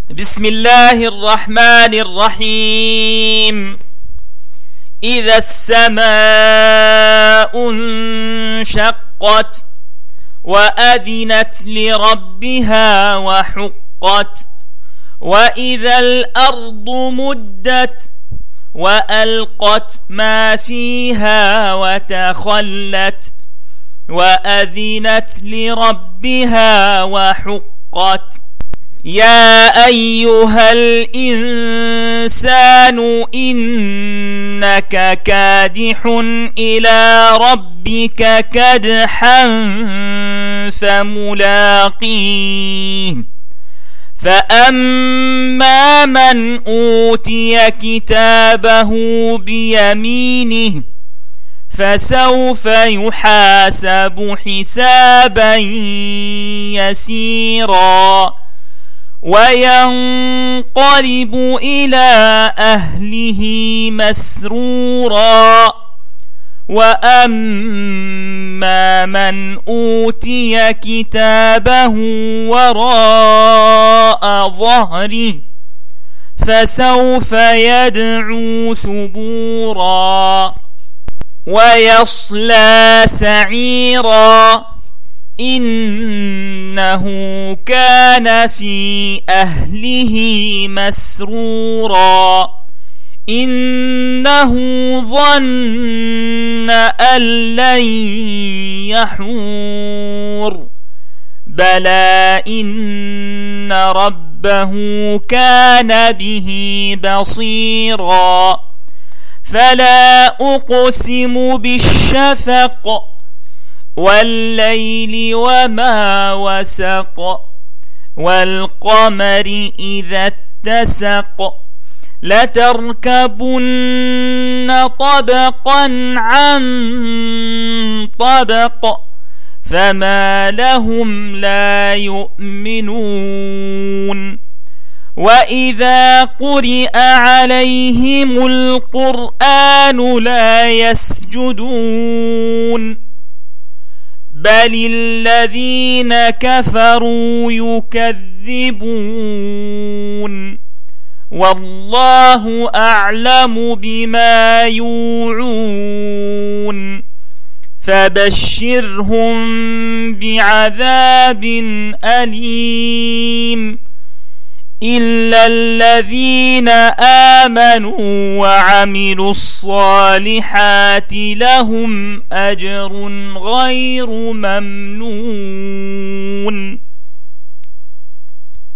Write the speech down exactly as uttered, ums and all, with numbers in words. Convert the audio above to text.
بسم الله الرحمن الرحيم. إذا السماء انشقت وأذنت لربها وحقت وإذا الأرض مدت وألقت ما فيها وتخلت وأذنت لربها وحقت. يا أيها الإنسان إنك كادح إلى ربك كدحا فملاقيه. فأما من أوتي كتابه بيمينه فسوف يحاسب حسابا يسيرا وينقلب إلى أهله مسرورا. وأما من أوتي كتابه وراء ظهره فسوف يدعو ثبورا ويصلى سعيرا إنه كان في أهله مسرورا إنه ظن أن لن يحور بلى إن ربه كان به بصيرا. فلا أقسم بالشفق والليل وما وسق والقمر إذا اتسق لتركبن طبقا عن طبق فما لهم لا يؤمنون. وإذا قرئ عليهم القرآن لا يسجدون بل الذين كفروا يكذبون والله أعلم بما يوعون. فبشرهم بعذاب أليم إلا الذين آمنوا وعملوا الصالحات لهم أجر غير ممنون.